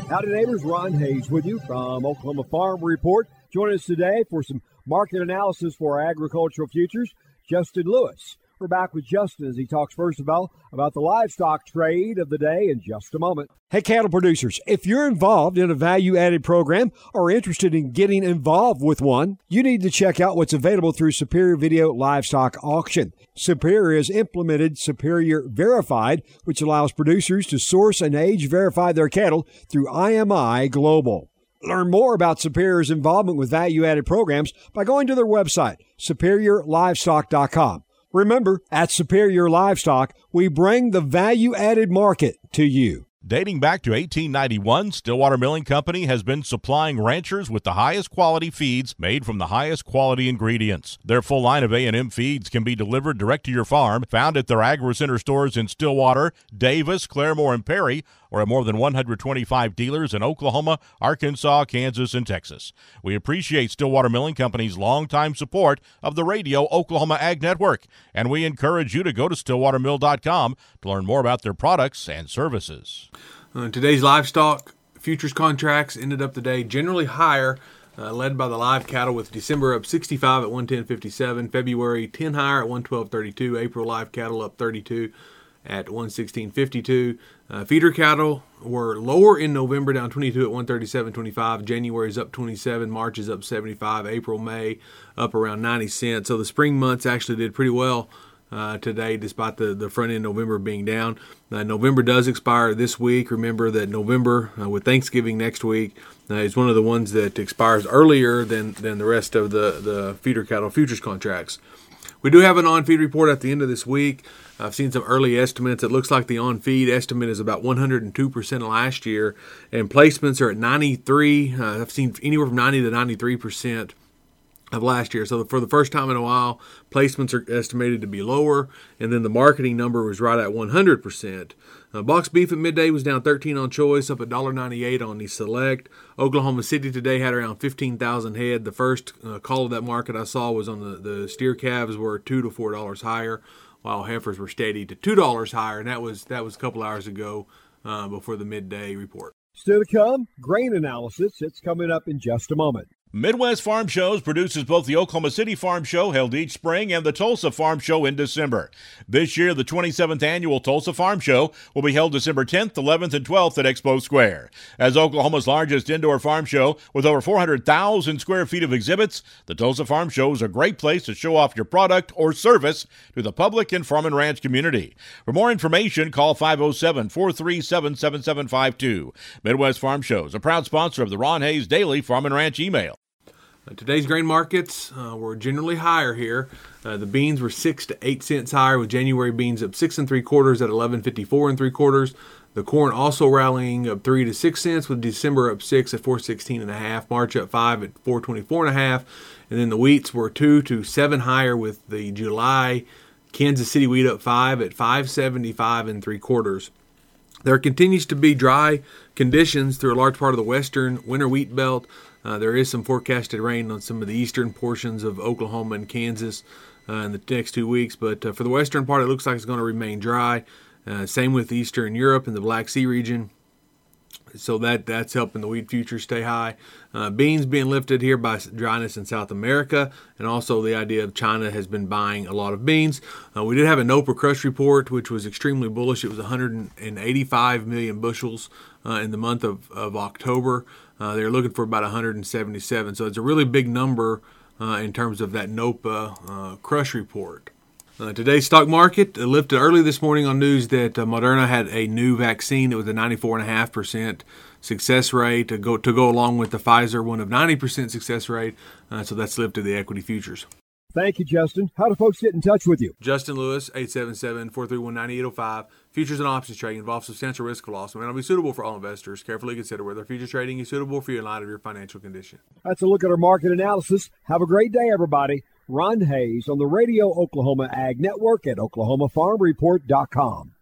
Howdy, neighbors. Ron Hayes with you from Oklahoma Farm Report. Join us today for some market analysis for our agricultural futures. Justin Lewis. We're back with Justin as he talks first of all about the livestock trade of the day in just a moment. Hey, cattle producers, if you're involved in a value-added program or interested in getting involved with one, you need to check out what's available through Superior Video Livestock Auction. Superior has implemented Superior Verified, which allows producers to source and age-verify their cattle through IMI Global. Learn more about Superior's involvement with value-added programs by going to their website, superiorlivestock.com. Remember, at Superior Livestock, we bring the value-added market to you. Dating back to 1891, Stillwater Milling Company has been supplying ranchers with the highest quality feeds made from the highest quality ingredients. Their full line of A&M feeds can be delivered direct to your farm, found at their AgriCenter stores in Stillwater, Davis, Claremore, and Perry, or at more than 125 dealers in Oklahoma, Arkansas, Kansas, and Texas. We appreciate Stillwater Milling Company's longtime support of the Radio Oklahoma Ag Network, and we encourage you to go to stillwatermill.com to learn more about their products and services. Today's livestock futures contracts ended up the day generally higher, led by the live cattle, with December up 65 at 110.57, February 10 higher at 112.32, April live cattle up 32 at 116.52. Feeder cattle were lower in November, down 22 at 137.25. January is up 27, March is up 75, April, May up around 90 cents. So the spring months actually did pretty well today, despite the front end November being down. November does expire this week. Remember that November, with Thanksgiving next week, is one of the ones that expires earlier than the rest of the feeder cattle futures contracts. We do have an on-feed report at the end of this week. I've seen some early estimates. It looks like the on-feed estimate is about 102% last year, and placements are at 93. I've seen anywhere from 90 to 93% of last year. So for the first time in a while, placements are estimated to be lower, and then the marketing number was right at 100%. Box beef at midday was down 13 on choice, up $1.98 on the select. Oklahoma City today had around 15,000 head. The first call of that market I saw was on the steer calves were $2 to $4 higher, while heifers were steady to $2 higher, and that was a couple hours ago before the midday report. Still to come, grain analysis. It's coming up in just a moment. Midwest Farm Shows produces both the Oklahoma City Farm Show, held each spring, and the Tulsa Farm Show in December. This year, the 27th annual Tulsa Farm Show will be held December 10th, 11th, and 12th at Expo Square. As Oklahoma's largest indoor farm show with over 400,000 square feet of exhibits, the Tulsa Farm Show is a great place to show off your product or service to the public and farm and ranch community. For more information, call 507-437-7752. Midwest Farm Show is a proud sponsor of the Ron Hayes Daily Farm and Ranch email. Today's grain markets were generally higher here. The beans were 6 to 8 cents higher, with January beans up 6 3/4 at 11.54 3/4. The corn also rallying up 3 to 6 cents, with December up 6 at 4.16 1/2, March up 5 at 4.24 1/2, and then the wheats were 2 to 7 higher, with the July Kansas City wheat up 5 at 5.75 3/4. There continues to be dry conditions through a large part of the western winter wheat belt. There is some forecasted rain on some of the eastern portions of Oklahoma and Kansas in the next 2 weeks, but for the western part, it looks like it's going to remain dry. Same with Eastern Europe and the Black Sea region. So that's helping the wheat futures stay high. Beans being lifted here by dryness in South America, and also the idea of China has been buying a lot of beans. We did have a NOPA crush report, which was extremely bullish. It was 185 million bushels in the month of October. They're looking for about 177. So it's a really big number in terms of that NOPA crush report. Today's stock market lifted early this morning on news that Moderna had a new vaccine. It was a 94.5% success rate to go along with the Pfizer one of 90% success rate. So that's lifted the equity futures. Thank you, Justin. How do folks get in touch with you? Justin Lewis, 877-431-9805. Futures and options trading involves substantial risk of loss and may not be suitable for all investors. Carefully consider whether futures trading is suitable for you in light of your financial condition. That's a look at our market analysis. Have a great day, everybody. Ron Hayes on the Radio Oklahoma Ag Network at oklahomafarmreport.com.